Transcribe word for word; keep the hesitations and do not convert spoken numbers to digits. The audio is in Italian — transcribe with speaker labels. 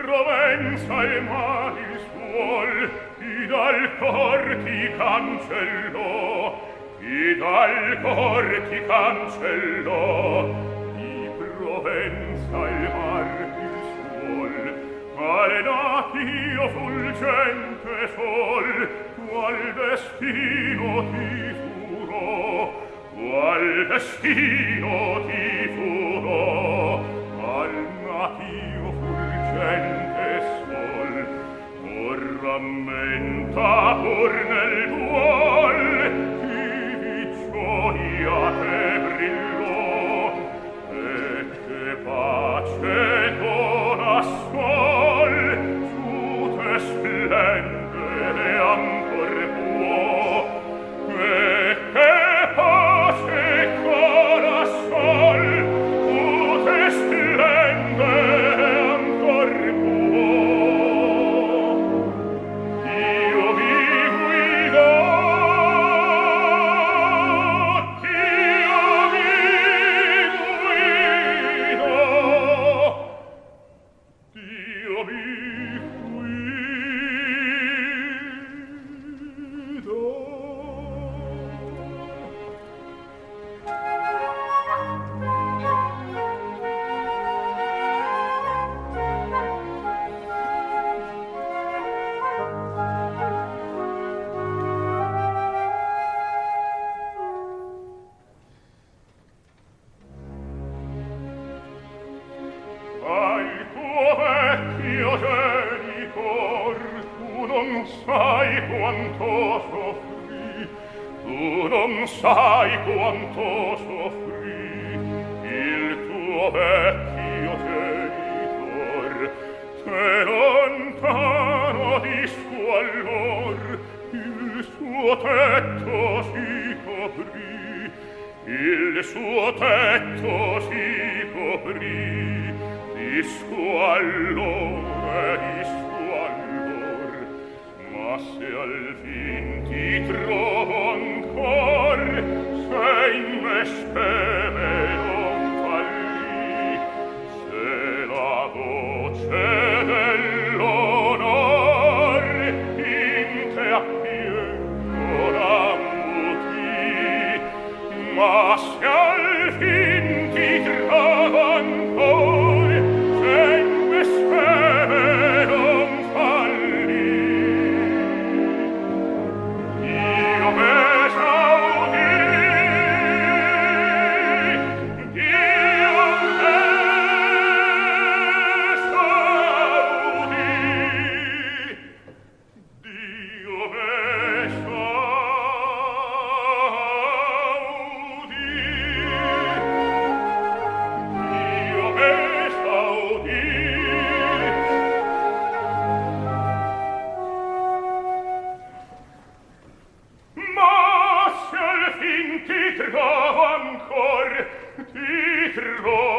Speaker 1: Provenza il mal il suol, chi dal cor ti cancellò, chi dal cor ti cancellò. Di Provenza il mar il suol, maledacchio fulgente sol, qual destino ti furò, qual destino ti furò, al natio fulgente sol, or rammenta pur nel duol, chi di gioia te brillò, e che pace dona sol, su te splendere ancor può, e che pace dona sol, su te splendere ancor può. Io vi guido, io vi guido, io vi Al tuo vecchio genitor tu non sai quanto soffrì, tu non sai quanto soffrì, il tuo vecchio genitor, se lontano di squallor il suo tetto si coprì, il suo tetto si coprì di squallore, di squallor, ma se al fin ti trovo ancor, se in me speme non fallì, se la voce dell'onor in te appieno l'ammutì, ma se al fin ti trovo ancor, se in me speme non fallì, io m'esaudì, io m'esaudì, Dio Ma se al fin ti trovo ancor, ti trovo